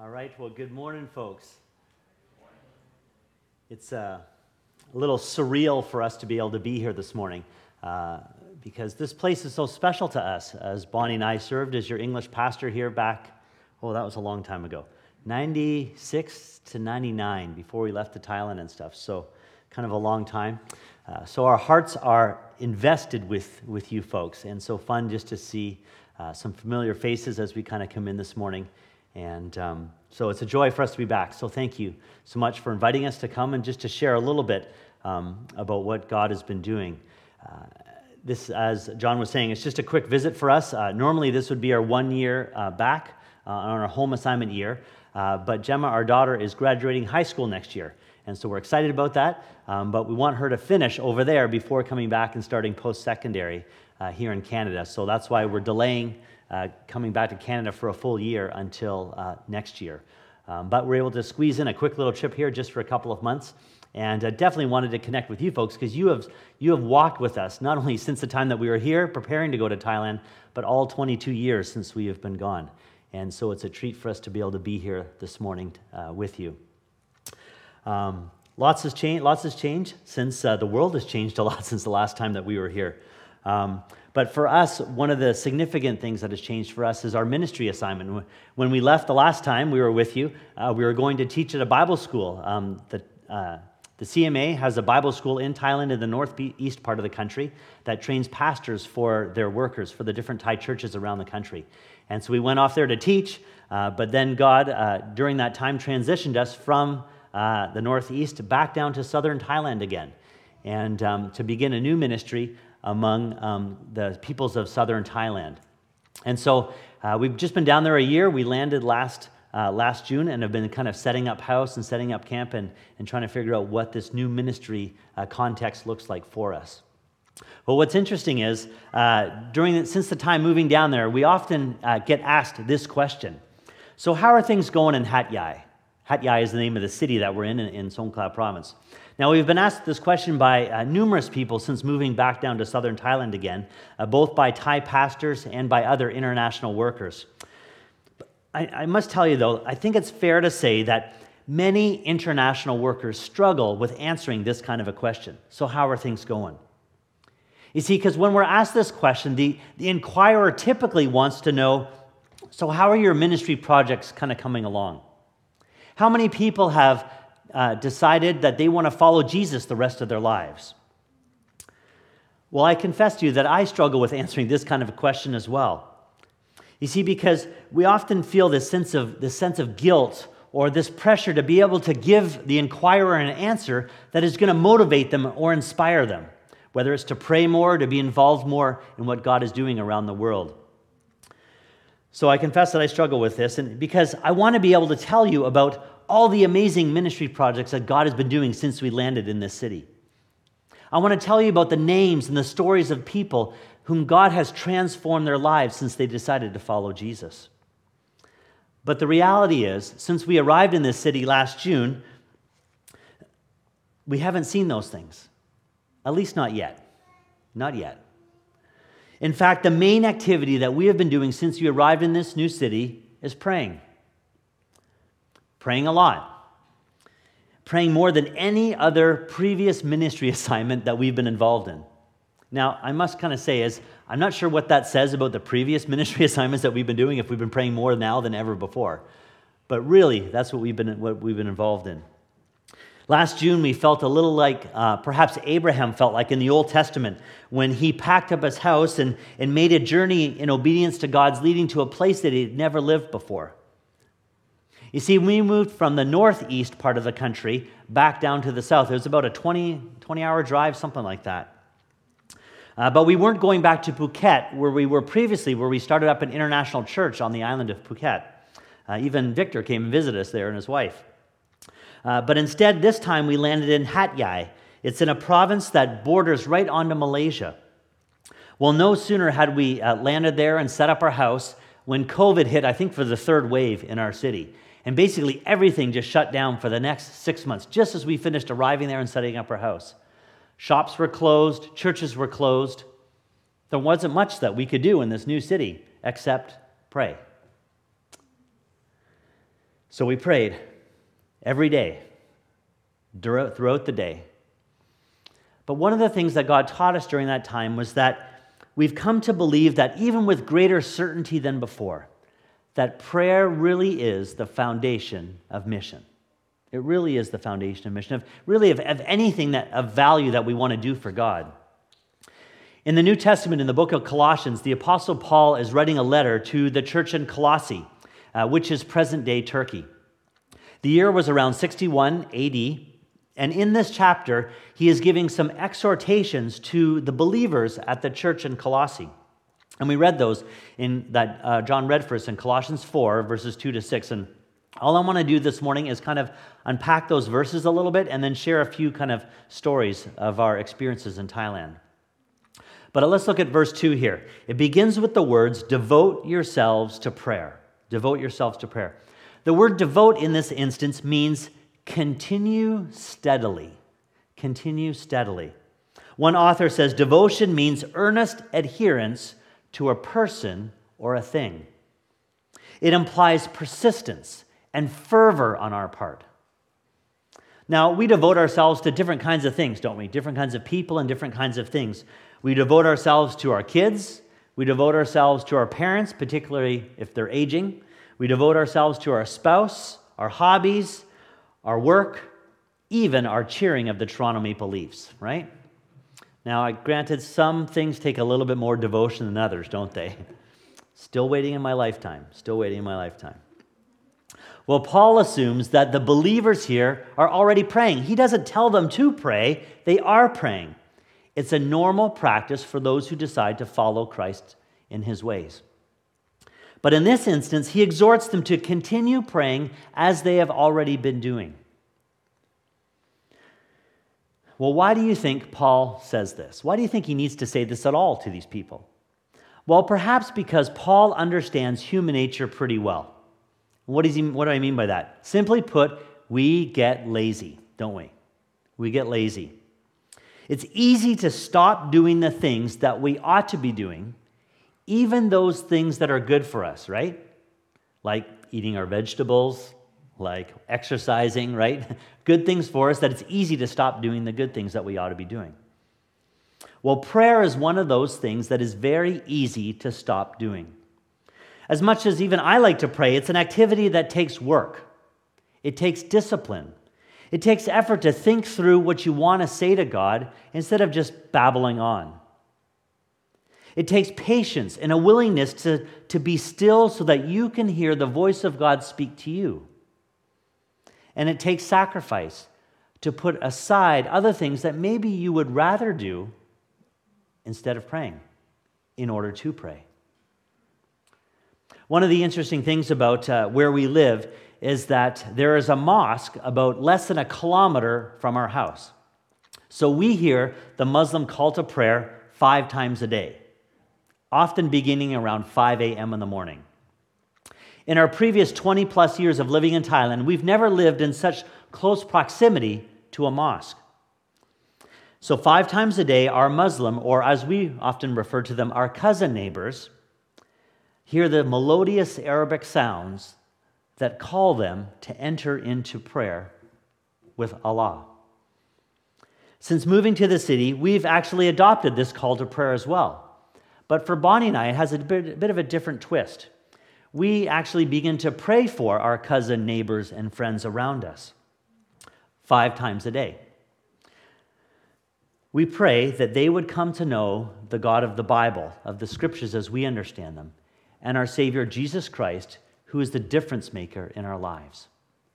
All right, well, good morning, folks. It's a little surreal for us to be able to be here this morning because this place is so special to us. As Bonnie and I served as your English pastor here back, that was a long time ago, 96 to 99, before we left to Thailand and stuff, so kind of a long time. So our hearts are invested with you folks, and so fun just to see some familiar faces as we kind of come in this morning. And so it's a joy for us to be back. So thank you so much for inviting us to come and just to share a little bit about what God has been doing. This, as John was saying, it's just a quick visit for us. Normally this would be our 1 year back on our home assignment year. But Gemma, our daughter, is graduating high school next year. And so we're excited about that. But we want her to finish over there before coming back and starting post-secondary here in Canada. So that's why we're delaying coming back to Canada for a full year until next year. But we're able to squeeze in a quick little trip here just for a couple of months, and definitely wanted to connect with you folks because you have walked with us, not only since the time that we were here preparing to go to Thailand, but all 22 years since we have been gone. And so it's a treat for us to be able to be here this morning with you. Lots has changed since the world has changed a lot since the last time that we were here. But for us, one of the significant things that has changed for us is our ministry assignment. When we left the last time we were with you, we were going to teach at a Bible school. The CMA has a Bible school in Thailand in the northeast part of the country that trains pastors for their workers, for the different Thai churches around the country. And so we went off there to teach, but then God, during that time, transitioned us from the northeast back down to southern Thailand again, and to begin a new ministry among the peoples of southern Thailand. And so we've just been down there a year. We landed last June and have been kind of setting up house and setting up camp and trying to figure out what this new ministry context looks like for us. Well, what's interesting is since the time moving down there, we often get asked this question. So how are things going in Hat Yai? Hat Yai is the name of the city that we're in Songkhla province. Now, we've been asked this question by numerous people since moving back down to southern Thailand again, both by Thai pastors and by other international workers. I must tell you, though, I think it's fair to say that many international workers struggle with answering this kind of a question. So how are things going? You see, because when we're asked this question, the inquirer typically wants to know, so how are your ministry projects kind of coming along? How many people have decided that they want to follow Jesus the rest of their lives? Well, I confess to you that I struggle with answering this kind of a question as well. You see, because we often feel this sense of guilt or this pressure to be able to give the inquirer an answer that is going to motivate them or inspire them, whether it's to pray more, to be involved more in what God is doing around the world. So I confess that I struggle with this, and because I want to be able to tell you about all the amazing ministry projects that God has been doing since we landed in this city. I want to tell you about the names and the stories of people whom God has transformed their lives since they decided to follow Jesus. But the reality is, since we arrived in this city last June, we haven't seen those things. At least not yet. Not yet. In fact, the main activity that we have been doing since we arrived in this new city is praying. Praying a lot. Praying more than any other previous ministry assignment that we've been involved in. Now, I must kind of say I'm not sure what that says about the previous ministry assignments that we've been doing, if we've been praying more now than ever before. But really, that's what we've been involved in. Last June, we felt a little like perhaps Abraham felt like in the Old Testament when he packed up his house and made a journey in obedience to God's leading to a place that he'd never lived before. You see, we moved from the northeast part of the country back down to the south. It was about a 20-hour drive, something like that. But we weren't going back to Phuket, where we were previously, where we started up an international church on the island of Phuket. Even Victor came and visited us there and his wife. But instead, this time we landed in Hat Yai. It's in a province that borders right onto Malaysia. Well, no sooner had we landed there and set up our house when COVID hit, I think, for the third wave in our city. And basically everything just shut down for the next 6 months, just as we finished arriving there and setting up our house. Shops were closed, churches were closed. There wasn't much that we could do in this new city except pray. So we prayed every day, throughout the day. But one of the things that God taught us during that time was that we've come to believe that even with greater certainty than before, that prayer really is the foundation of mission. It really is the foundation of mission, of anything of value that we want to do for God. In the New Testament, in the book of Colossians, the Apostle Paul is writing a letter to the church in Colossae, which is present-day Turkey. The year was around 61 AD, and in this chapter, he is giving some exhortations to the believers at the church in Colossae. And we read those in that John read for us in Colossians 4, verses 2 to 6. And all I want to do this morning is kind of unpack those verses a little bit and then share a few kind of stories of our experiences in Thailand. But let's look at verse 2 here. It begins with the words, devote yourselves to prayer. Devote yourselves to prayer. The word devote in this instance means continue steadily. Continue steadily. One author says devotion means earnest adherence to a person or a thing. It implies persistence and fervor on our part. Now, we devote ourselves to different kinds of things, don't we? Different kinds of people and different kinds of things. We devote ourselves to our kids. We devote ourselves to our parents, particularly if they're aging. We devote ourselves to our spouse, our hobbies, our work, even our cheering of the Toronto Maple Leafs, right? Now, granted, some things take a little bit more devotion than others, don't they? Still waiting in my lifetime. Still waiting in my lifetime. Well, Paul assumes that the believers here are already praying. He doesn't tell them to pray. They are praying. It's a normal practice for those who decide to follow Christ in his ways. But in this instance, he exhorts them to continue praying as they have already been doing. Well, why do you think Paul says this? Why do you think he needs to say this at all to these people? Well, perhaps because Paul understands human nature pretty well. What do I mean by that? Simply put, we get lazy, don't we? We get lazy. It's easy to stop doing the things that we ought to be doing, even those things that are good for us, right? Like eating our vegetables, like exercising, right? Good things for us that it's easy to stop doing the good things that we ought to be doing. Well, prayer is one of those things that is very easy to stop doing. As much as even I like to pray, it's an activity that takes work. It takes discipline. It takes effort to think through what you want to say to God instead of just babbling on. It takes patience and a willingness to be still so that you can hear the voice of God speak to you. And it takes sacrifice to put aside other things that maybe you would rather do instead of praying in order to pray. One of the interesting things about where we live is that there is a mosque about less than a kilometer from our house. So we hear the Muslim call to prayer 5 times a day, often beginning around 5 a.m. in the morning. In our previous 20 plus years of living in Thailand, we've never lived in such close proximity to a mosque. So 5 times a day, our Muslim, or as we often refer to them, our cousin neighbors, hear the melodious Arabic sounds that call them to enter into prayer with Allah. Since moving to the city, we've actually adopted this call to prayer as well. But for Bonnie and I, it has a bit of a different twist. We actually begin to pray for our cousin, neighbors, and friends around us 5 times a day. We pray that they would come to know the God of the Bible, of the Scriptures as we understand them, and our Savior, Jesus Christ, who is the difference maker in our lives.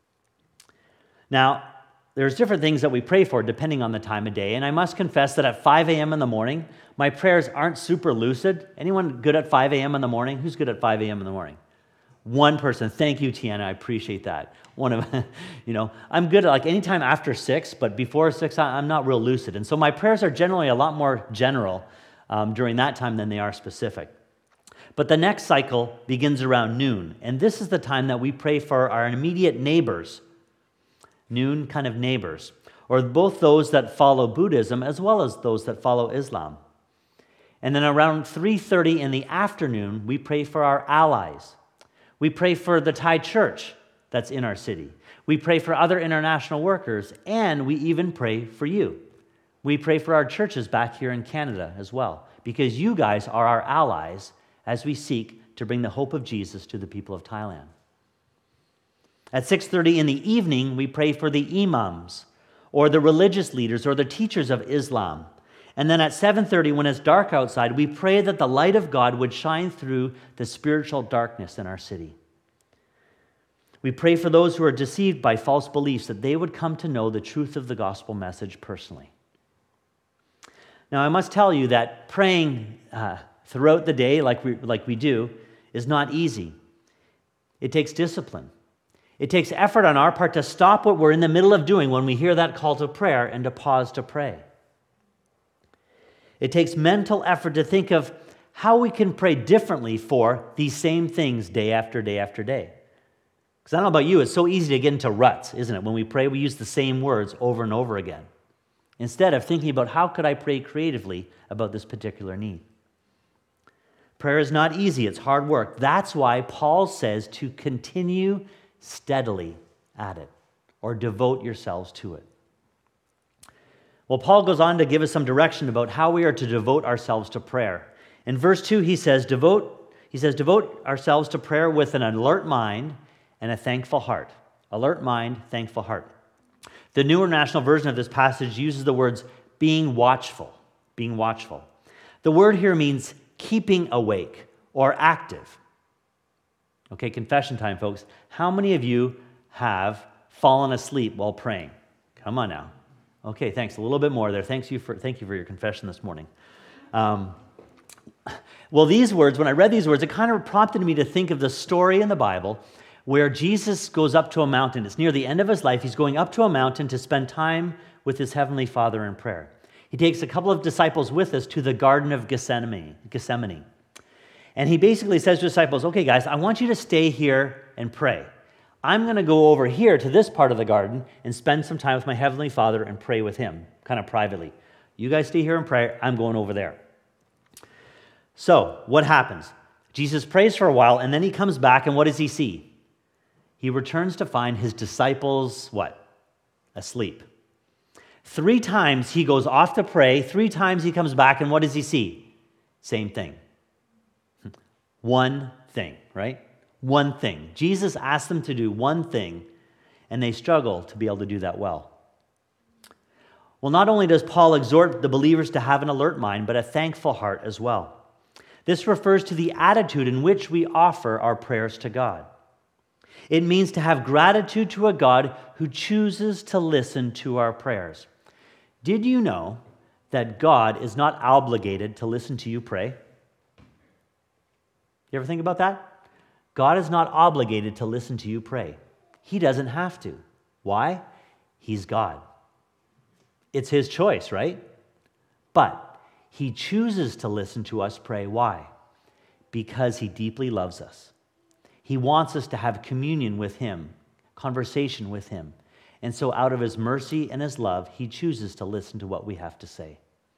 Now, there's different things that we pray for depending on the time of day, and I must confess that at 5 a.m. in the morning, my prayers aren't super lucid. Anyone good at 5 a.m. in the morning? Who's good at 5 a.m. in the morning? One person. Thank you, Tiana. I appreciate that. I'm good at like anytime after 6, but before 6, I'm not real lucid. And so my prayers are generally a lot more general during that time than they are specific. But the next cycle begins around noon, and this is the time that we pray for our immediate neighbors, noon kind of neighbors, or both those that follow Buddhism as well as those that follow Islam. And then around 3:30 in the afternoon, we pray for our allies. We pray for the Thai church, that's in our city. We pray for other international workers, and we even pray for you. We pray for our churches back here in Canada as well, because you guys are our allies as we seek to bring the hope of Jesus to the people of Thailand. At 6:30 in the evening, we pray for the imams, or the religious leaders, or the teachers of Islam. And then at 7:30, when it's dark outside, we pray that the light of God would shine through the spiritual darkness in our city. We pray for those who are deceived by false beliefs, that they would come to know the truth of the gospel message personally. Now, I must tell you that praying throughout the day, like we do, is not easy. It takes discipline. It takes effort on our part to stop what we're in the middle of doing when we hear that call to prayer and to pause to pray. It takes mental effort to think of how we can pray differently for these same things day after day after day. Because I don't know about you, it's so easy to get into ruts, isn't it? When we pray, we use the same words over and over again, instead of thinking about how could I pray creatively about this particular need. Prayer is not easy, it's hard work. That's why Paul says to continue steadily at it, or devote yourselves to it. Well, Paul goes on to give us some direction about how we are to devote ourselves to prayer. In verse 2, he says, devote ourselves to prayer with an alert mind and a thankful heart. Alert mind, thankful heart. The New International Version of this passage uses the words being watchful. Being watchful. The word here means keeping awake or active. Okay, confession time, folks. How many of you have fallen asleep while praying? Come on now. Okay, thanks. A little bit more there. Thank you for your confession this morning. Well, these words, when I read these words, it kind of prompted me to think of the story in the Bible where Jesus goes up to a mountain. It's near the end of his life. He's going up to a mountain to spend time with his heavenly Father in prayer. He takes a couple of disciples with us to the Garden of Gethsemane. And he basically says to the disciples, okay, guys, I want you to stay here and pray. I'm going to go over here to this part of the garden and spend some time with my Heavenly Father and pray with him, kind of privately. You guys stay here and pray. I'm going over there. So, what happens? Jesus prays for a while, and then he comes back, and what does he see? He returns to find his disciples, what? Asleep. 3 times he goes off to pray. 3 times he comes back, and what does he see? Same thing. One thing, right? One thing. Jesus asked them to do one thing, and they struggle to be able to do that well. Well, not only does Paul exhort the believers to have an alert mind, but a thankful heart as well. This refers to the attitude in which we offer our prayers to God. It means to have gratitude to a God who chooses to listen to our prayers. Did you know that God is not obligated to listen to you pray? You ever think about that? God is not obligated to listen to you pray. He doesn't have to. Why? He's God. It's his choice, right? But he chooses to listen to us pray. Why? Because he deeply loves us. He wants us to have communion with him, conversation with him. And so out of his mercy and his love, he chooses to listen to what we have to say.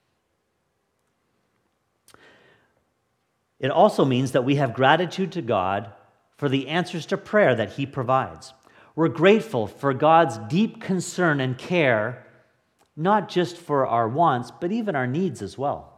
It also means that we have gratitude to God for the answers to prayer that he provides. We're grateful for God's deep concern and care, not just for our wants, but even our needs as well.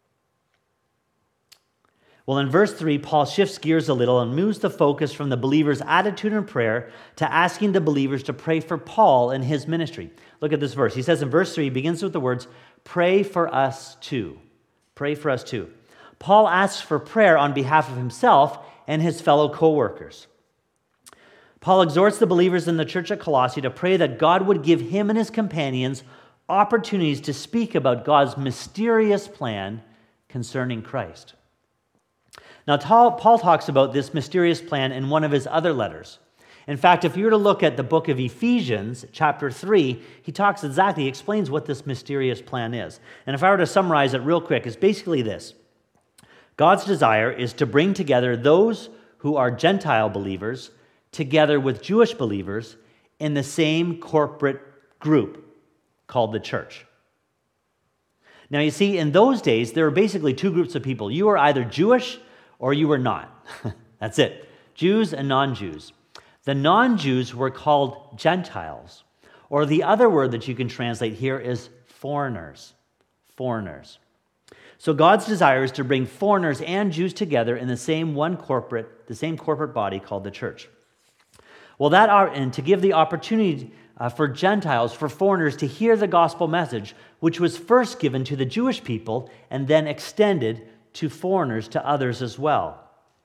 Well, in verse 3, Paul shifts gears a little and moves the focus from the believer's attitude in prayer to asking the believers to pray for Paul and his ministry. Look at this verse. He says in verse 3, he begins with the words, pray for us too. Pray for us too. Paul asks for prayer on behalf of himself and his fellow co-workers. Paul exhorts the believers in the church at Colossae to pray that God would give him and his companions opportunities to speak about God's mysterious plan concerning Christ. Now, Paul talks about this mysterious plan in one of his other letters. In fact, if you were to look at the book of Ephesians, chapter 3, he explains what this mysterious plan is. And if I were to summarize it real quick, it's basically this. God's desire is to bring together those who are Gentile believers together with Jewish believers in the same corporate group called the church. Now, you see, in those days, there were basically 2 groups of people. You were either Jewish or you were not. That's it. Jews and non-Jews. The non-Jews were called Gentiles, or the other word that you can translate here is foreigners. Foreigners. So God's desire is to bring foreigners and Jews together in the same corporate body called the church. Well, and to give the opportunity for Gentiles, for foreigners to hear the gospel message, which was first given to the Jewish people and then extended to foreigners, to others as well.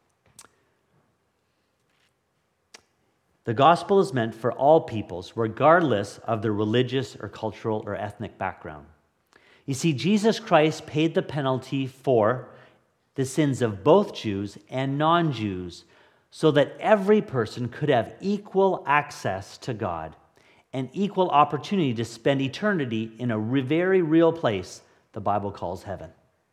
The gospel is meant for all peoples, regardless of their religious or cultural or ethnic background. You see, Jesus Christ paid the penalty for the sins of both Jews and non-Jews so that every person could have equal access to God and equal opportunity to spend eternity in a very real place the Bible calls heaven.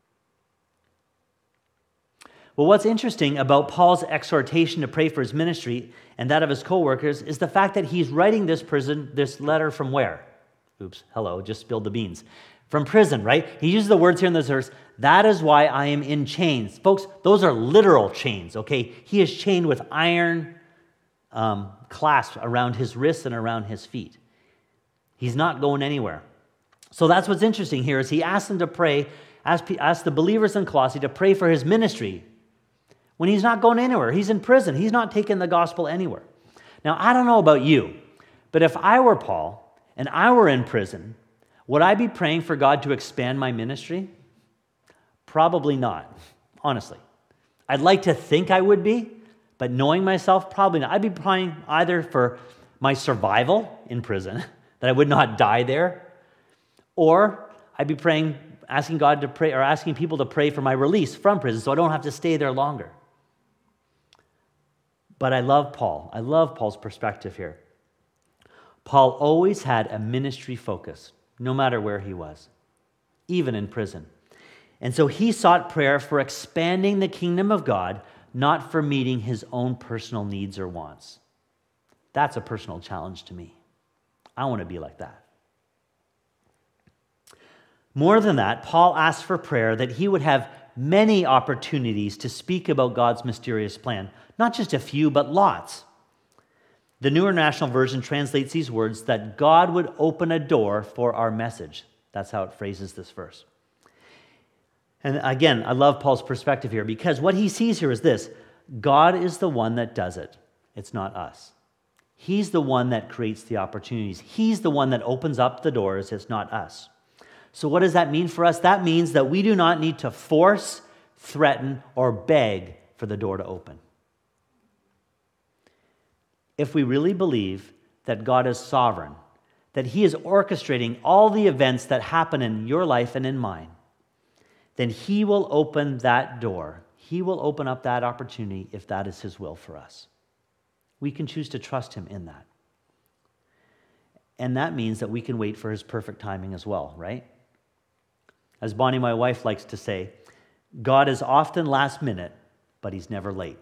Well, what's interesting about Paul's exhortation to pray for his ministry and that of his co-workers is the fact that he's writing this letter from where? Just spilled the beans. From prison, right? He uses the words here in this verse, that is why I am in chains. Folks, those are literal chains, okay? He is chained with iron clasps around his wrists and around his feet. He's not going anywhere. So that's what's interesting here is he asks them to pray, ask the believers in Colossae to pray for his ministry when he's not going anywhere. He's in prison. He's not taking the gospel anywhere. Now, I don't know about you, but if I were Paul and I were in prison, would I be praying for God to expand my ministry? Probably not, honestly. I'd like to think I would be, but knowing myself, probably not. I'd be praying either for my survival in prison, that I would not die there, or I'd be praying, asking God to pray, or asking people to pray for my release from prison so I don't have to stay there longer. But I love Paul. I love Paul's perspective here. Paul always had a ministry focus, no matter where he was, even in prison. And so he sought prayer for expanding the kingdom of God, not for meeting his own personal needs or wants. That's a personal challenge to me. I want to be like that. More than that, Paul asked for prayer that he would have many opportunities to speak about God's mysterious plan, not just a few, but lots. The New International Version translates these words that God would open a door for our message. That's how it phrases this verse. And again, I love Paul's perspective here because what he sees here is this: God is the one that does it. It's not us. He's the one that creates the opportunities. He's the one that opens up the doors. It's not us. So what does that mean for us? That means that we do not need to force, threaten, or beg for the door to open. If we really believe that God is sovereign, that he is orchestrating all the events that happen in your life and in mine, then he will open that door. He will open up that opportunity if that is his will for us. We can choose to trust him in that. And that means that we can wait for his perfect timing as well, right? As Bonnie, my wife, likes to say, God is often last minute, but he's never late.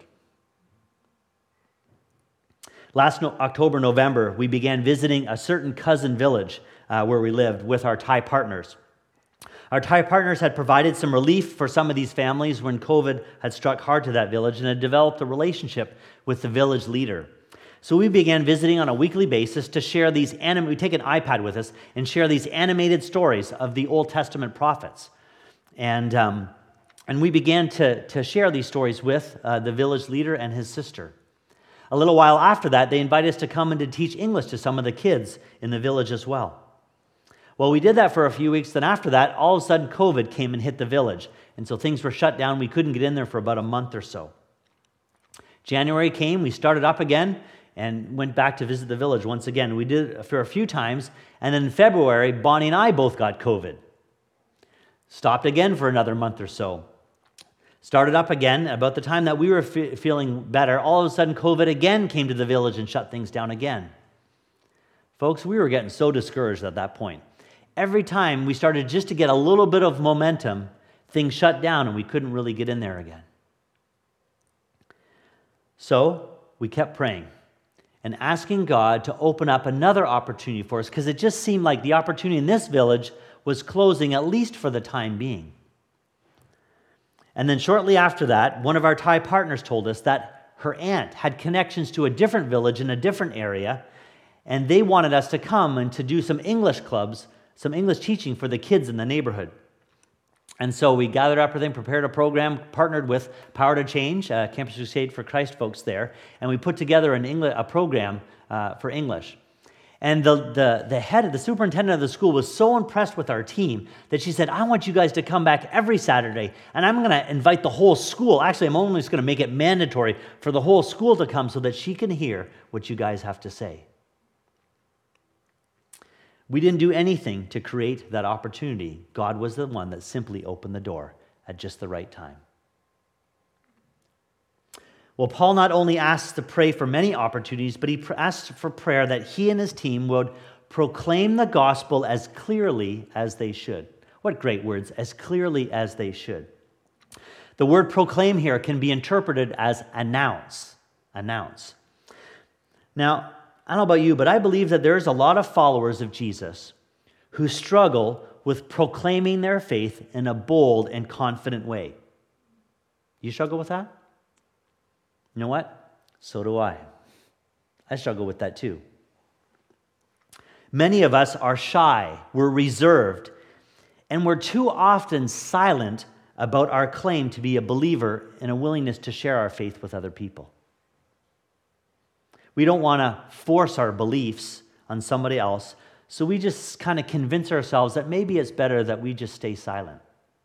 Last October, November, we began visiting a certain cousin village where we lived with our Thai partners. Our Thai partners had provided some relief for some of these families when COVID had struck hard to that village and had developed a relationship with the village leader. So we began visiting on a weekly basis to share these we take an iPad with us and share these animated stories of the Old Testament prophets. And we began to share these stories with the village leader and his sister. A little while after that, they invited us to come and to teach English to some of the kids in the village as well. Well, we did that for a few weeks. Then after that, all of a sudden, COVID came and hit the village. And so things were shut down. We couldn't get in there for about a month or so. January came, we started up again and went back to visit the village once again. We did it for a few times. And then in February, Bonnie and I both got COVID. Stopped again for another month or so. Started up again. About the time that we were feeling better, all of a sudden COVID again came to the village and shut things down again. Folks, we were getting so discouraged at that point. Every time we started just to get a little bit of momentum, things shut down and we couldn't really get in there again. So we kept praying and asking God to open up another opportunity for us because it just seemed like the opportunity in this village was closing, at least for the time being. And then shortly after that, one of our Thai partners told us that her aunt, had connections to a different village in a different area, and they wanted us to come and to do some English clubs, some English teaching for the kids in the neighborhood. And so we gathered up everything, prepared a program, partnered with Power to Change, Campus Crusade for Christ folks there, and we put together a program for English. And the head, the superintendent of the school was so impressed with our team that she said, I want you guys to come back every Saturday, and I'm going to invite the whole school. Actually, I'm only just going to make it mandatory for the whole school to come so that she can hear what you guys have to say. We didn't do anything to create that opportunity. God was the one that simply opened the door at just the right time. Well, Paul not only asks to pray for many opportunities, but he asks for prayer that he and his team would proclaim the gospel as clearly as they should. What great words, as clearly as they should. The word proclaim here can be interpreted as announce. Announce. Now, I don't know about you, but I believe that there's a lot of followers of Jesus who struggle with proclaiming their faith in a bold and confident way. You struggle with that? You know what? So do I. I struggle with that too. Many of us are shy, we're reserved, and we're too often silent about our claim to be a believer and a willingness to share our faith with other people. We don't want to force our beliefs on somebody else, so we just kind of convince ourselves that maybe it's better that we just stay silent.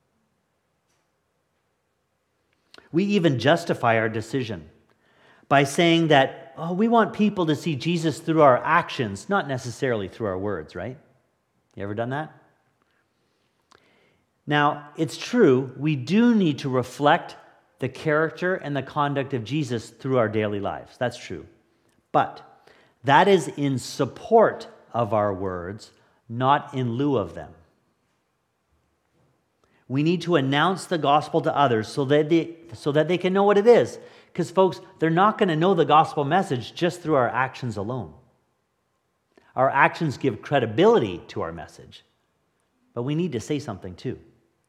We even justify our decision by saying that, we want people to see Jesus through our actions, not necessarily through our words, right? You ever done that? Now, it's true, we do need to reflect the character and the conduct of Jesus through our daily lives. That's true. But that is in support of our words, not in lieu of them. We need to announce the gospel to others so that they can know what it is. Because, folks, they're not going to know the gospel message just through our actions alone. Our actions give credibility to our message, but we need to say something too.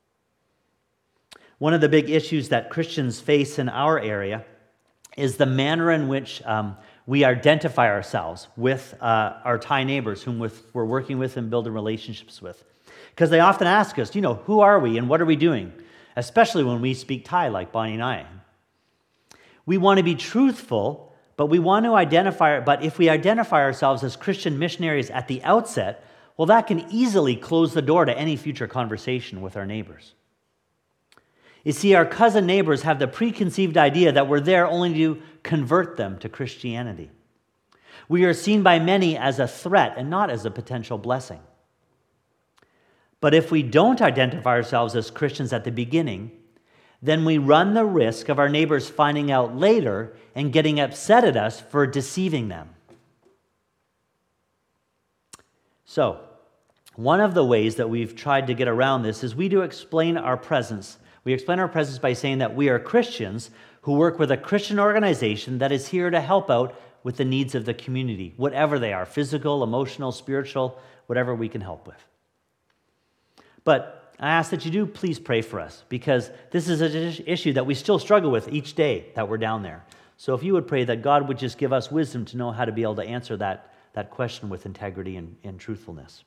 One of the big issues that Christians face in our area is the manner in which we identify ourselves with our Thai neighbors whom we're working with and building relationships with. Because they often ask us, who are we and what are we doing? Especially when we speak Thai like Bonnie and I. We want to be truthful, but if we identify ourselves as Christian missionaries at the outset, well, that can easily close the door to any future conversation with our neighbors. You see, our cousin neighbors have the preconceived idea that we're there only to convert them to Christianity. We are seen by many as a threat and not as a potential blessing. But if we don't identify ourselves as Christians at the beginning, then we run the risk of our neighbors finding out later and getting upset at us for deceiving them. So, one of the ways that we've tried to get around this is we explain our presence. We explain our presence by saying that we are Christians who work with a Christian organization that is here to help out with the needs of the community, whatever they are, physical, emotional, spiritual, whatever we can help with. But I ask that you do please pray for us, because this is an issue that we still struggle with each day that we're down there. So if you would pray that God would just give us wisdom to know how to be able to answer that question with integrity and truthfulness.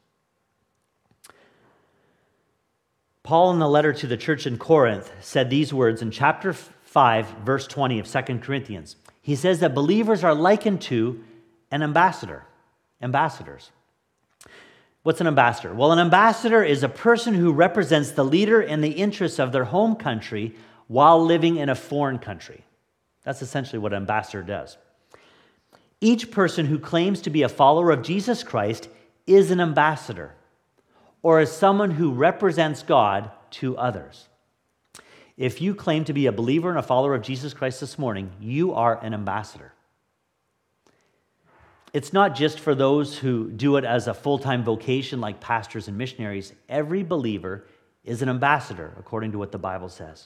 Paul, in the letter to the church in Corinth, said these words in chapter 5, verse 20 of 2 Corinthians. He says that believers are likened to an ambassador. Ambassadors. What's an ambassador? Well, an ambassador is a person who represents the leader in the interests of their home country while living in a foreign country. That's essentially what an ambassador does. Each person who claims to be a follower of Jesus Christ is an ambassador, or is someone who represents God to others. If you claim to be a believer and a follower of Jesus Christ this morning, you are an ambassador. It's not just for those who do it as a full-time vocation like pastors and missionaries. Every believer is an ambassador, according to what the Bible says.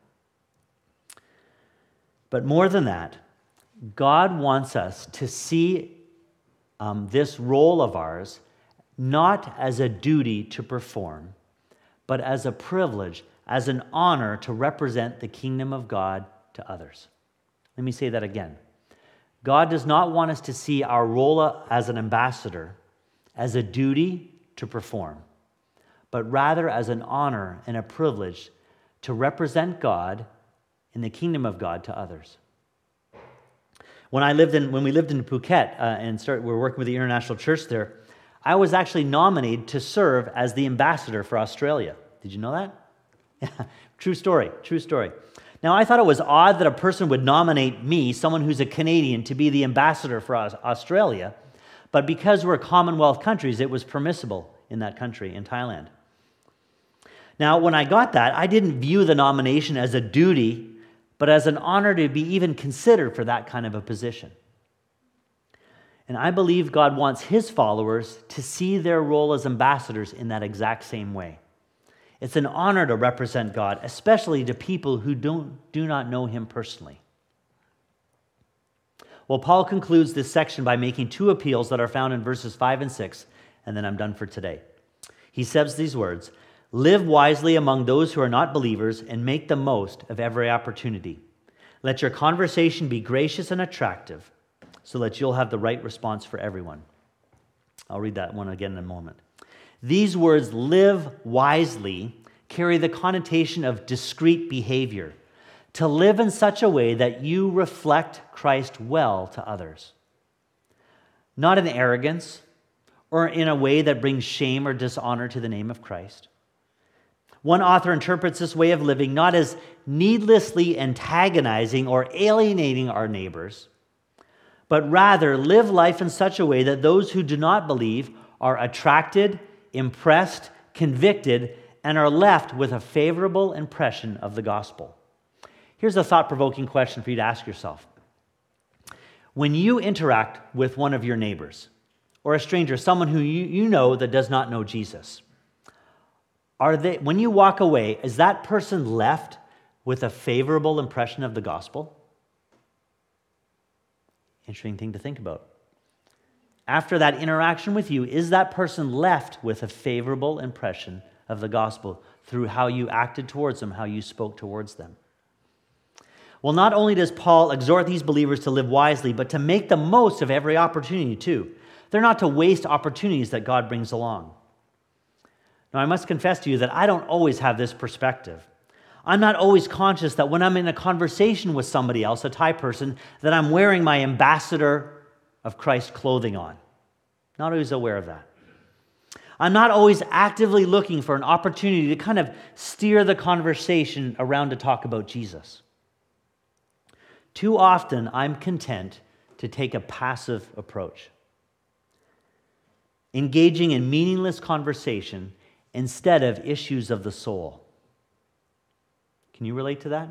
But more than that, God wants us to see this role of ours not as a duty to perform, but as a privilege, as an honor to represent the kingdom of God to others. Let me say that again. God does not want us to see our role as an ambassador as a duty to perform, but rather as an honor and a privilege to represent God in the kingdom of God to others. When we lived in Phuket we were working with the International Church there, I was actually nominated to serve as the ambassador for Australia. Did you know that? True story. Now, I thought it was odd that a person would nominate me, someone who's a Canadian, to be the ambassador for Australia, but because we're Commonwealth countries, it was permissible in that country, in Thailand. Now, when I got that, I didn't view the nomination as a duty, but as an honor to be even considered for that kind of a position. And I believe God wants his followers to see their role as ambassadors in that exact same way. It's an honor to represent God, especially to people who do not know him personally. Well, Paul concludes this section by making two appeals that are found in verses 5 and 6, and then I'm done for today. He says these words, "Live wisely among those who are not believers and make the most of every opportunity. Let your conversation be gracious and attractive so that you'll have the right response for everyone." I'll read that one again in a moment. These words, live wisely, carry the connotation of discreet behavior, to live in such a way that you reflect Christ well to others. Not in arrogance or in a way that brings shame or dishonor to the name of Christ. One author interprets this way of living not as needlessly antagonizing or alienating our neighbors, but rather live life in such a way that those who do not believe are attracted, impressed, convicted, and are left with a favorable impression of the gospel. Here's a thought-provoking question for you to ask yourself. When you interact with one of your neighbors or a stranger, someone who you know that does not know Jesus, when you walk away, is that person left with a favorable impression of the gospel? Interesting thing to think about. After that interaction with you, is that person left with a favorable impression of the gospel through how you acted towards them, how you spoke towards them? Well, not only does Paul exhort these believers to live wisely, but to make the most of every opportunity too. They're not to waste opportunities that God brings along. Now, I must confess to you that I don't always have this perspective. I'm not always conscious that when I'm in a conversation with somebody else, a Thai person, that I'm wearing my ambassador of Christ clothing on. Not always aware of that. I'm not always actively looking for an opportunity to kind of steer the conversation around to talk about Jesus. Too often, I'm content to take a passive approach, engaging in meaningless conversation instead of issues of the soul. Can you relate to that?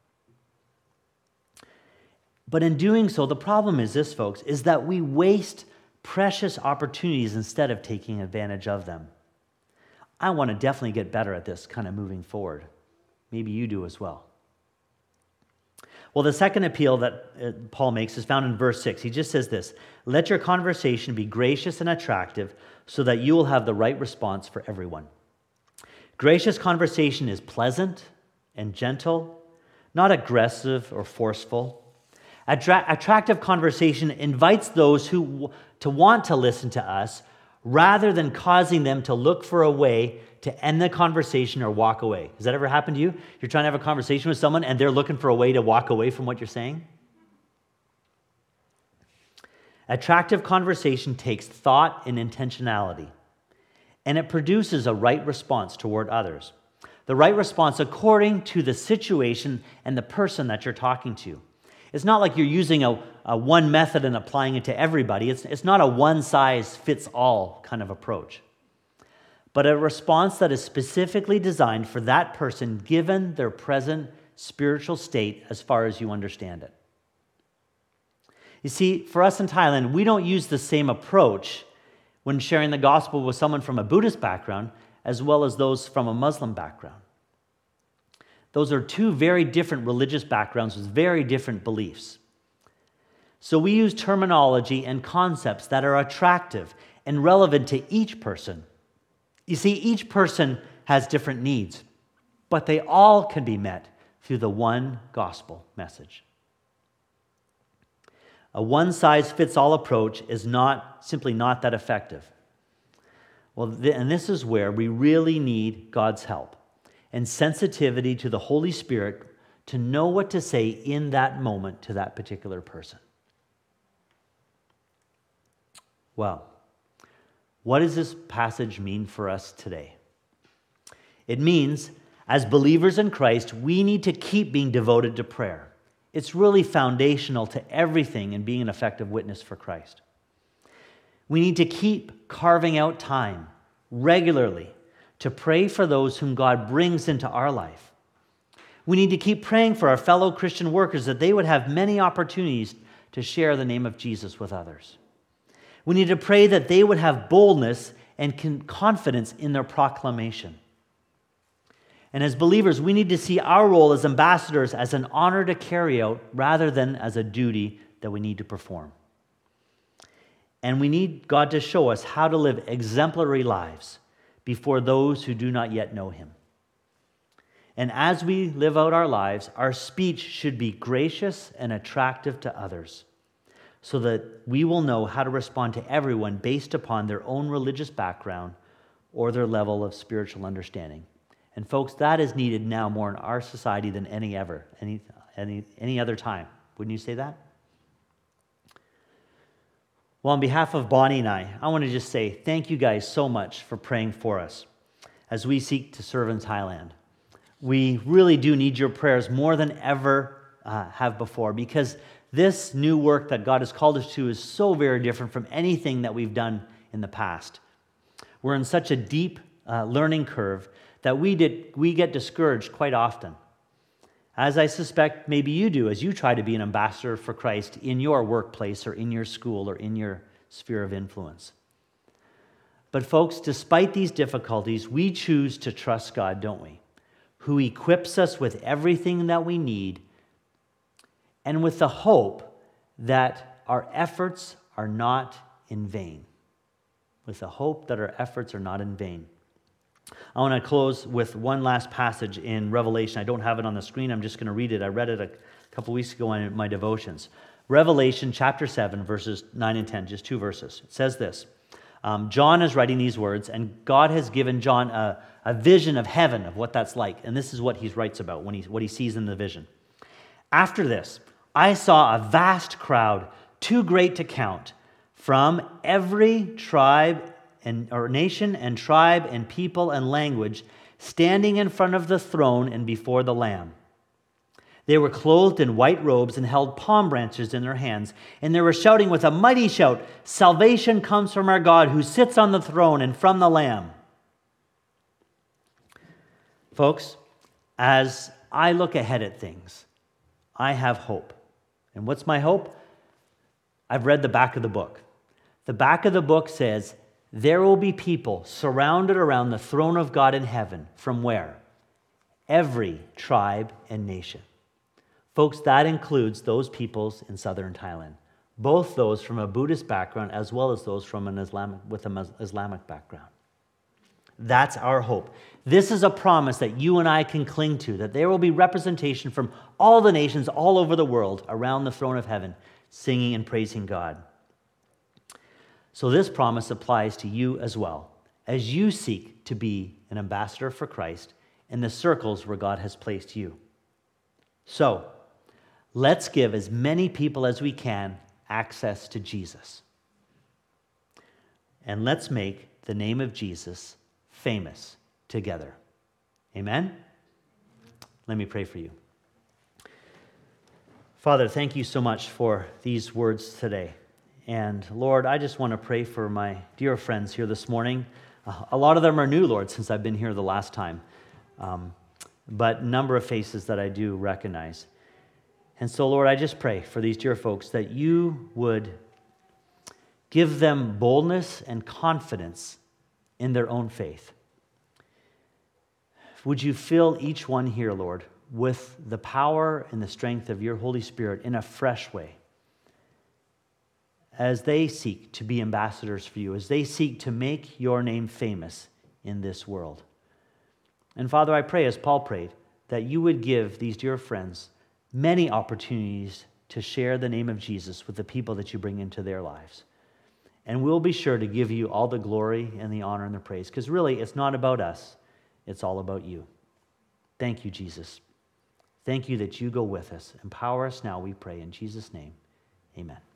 But in doing so, the problem is this, folks, is that we waste precious opportunities instead of taking advantage of them. I want to definitely get better at this kind of moving forward. Maybe you do as well. Well, the second appeal that Paul makes is found in verse 6. He just says this, "Let your conversation be gracious and attractive so that you will have the right response for everyone." Gracious conversation is pleasant and gentle, not aggressive or forceful. Attractive conversation invites those who to want to listen to us rather than causing them to look for a way to end the conversation or walk away. Has that ever happened to you? You're trying to have a conversation with someone and they're looking for a way to walk away from what you're saying? Attractive conversation takes thought and intentionality, and it produces a right response toward others. The right response according to the situation and the person that you're talking to. It's not like you're using a one method and applying it to everybody. It's not a one-size-fits-all kind of approach, but a response that is specifically designed for that person given their present spiritual state as far as you understand it. You see, for us in Thailand, we don't use the same approach when sharing the gospel with someone from a Buddhist background as well as those from a Muslim background. Those are two very different religious backgrounds with very different beliefs. So we use terminology and concepts that are attractive and relevant to each person. You see, each person has different needs, but they all can be met through the one gospel message. A one-size-fits-all approach is simply not that effective. And this is where we really need God's help and sensitivity to the Holy Spirit to know what to say in that moment to that particular person. Well, what does this passage mean for us today? It means, as believers in Christ, we need to keep being devoted to prayer. It's really foundational to everything in being an effective witness for Christ. We need to keep carving out time regularly to pray for those whom God brings into our life. We need to keep praying for our fellow Christian workers that they would have many opportunities to share the name of Jesus with others. We need to pray that they would have boldness and confidence in their proclamation. And as believers, we need to see our role as ambassadors as an honor to carry out rather than as a duty that we need to perform. And we need God to show us how to live exemplary lives before those who do not yet know Him. And as we live out our lives, our speech should be gracious and attractive to others, so that we will know how to respond to everyone based upon their own religious background or their level of spiritual understanding. And folks, that is needed now more in our society than any other time. Wouldn't you say that? Well, on behalf of Bonnie and I want to just say thank you guys so much for praying for us as we seek to serve in Thailand. We really do need your prayers more than ever have before, because this new work that God has called us to is so very different from anything that we've done in the past. We're in such a deep learning curve that we get discouraged quite often, as I suspect maybe you do as you try to be an ambassador for Christ in your workplace or in your school or in your sphere of influence. But folks, despite these difficulties, we choose to trust God, don't we? Who equips us with everything that we need, and with the hope that our efforts are not in vain. With the hope that our efforts are not in vain. I want to close with one last passage in Revelation. I don't have it on the screen. I'm just going to read it. I read it a couple weeks ago in my devotions. Revelation chapter 7, verses 9 and 10, just 2 verses. It says this. John is writing these words, and God has given John a vision of heaven, of what that's like. And this is what he writes about, what he sees in the vision. After this, I saw a vast crowd, too great to count, from every tribe or nation and tribe and people and language, standing in front of the throne and before the Lamb. They were clothed in white robes and held palm branches in their hands, and they were shouting with a mighty shout, "Salvation comes from our God who sits on the throne and from the Lamb." Folks, as I look ahead at things, I have hope. And what's my hope? I've read the back of the book. The back of the book says, there will be people surrounded around the throne of God in heaven. From where? Every tribe and nation. Folks, that includes those peoples in southern Thailand. Both those from a Buddhist background as well as those from an Islamic background. That's our hope. This is a promise that you and I can cling to, that there will be representation from all the nations all over the world around the throne of heaven, singing and praising God. So this promise applies to you as well, as you seek to be an ambassador for Christ in the circles where God has placed you. So, let's give as many people as we can access to Jesus. And let's make the name of Jesus famous together. Amen? Let me pray for you. Father, thank you so much for these words today. And Lord, I just want to pray for my dear friends here this morning. A lot of them are new, Lord, since I've been here the last time. But a number of faces that I do recognize. And so, Lord, I just pray for these dear folks that you would give them boldness and confidence in their own faith. Would you fill each one here, Lord, with the power and the strength of your Holy Spirit in a fresh way, as they seek to be ambassadors for you, as they seek to make your name famous in this world. And Father, I pray, as Paul prayed, that you would give these dear friends many opportunities to share the name of Jesus with the people that you bring into their lives. And we'll be sure to give you all the glory and the honor and the praise, because really it's not about us, it's all about you. Thank you, Jesus. Thank you that you go with us. Empower us now, we pray, in Jesus' name. Amen.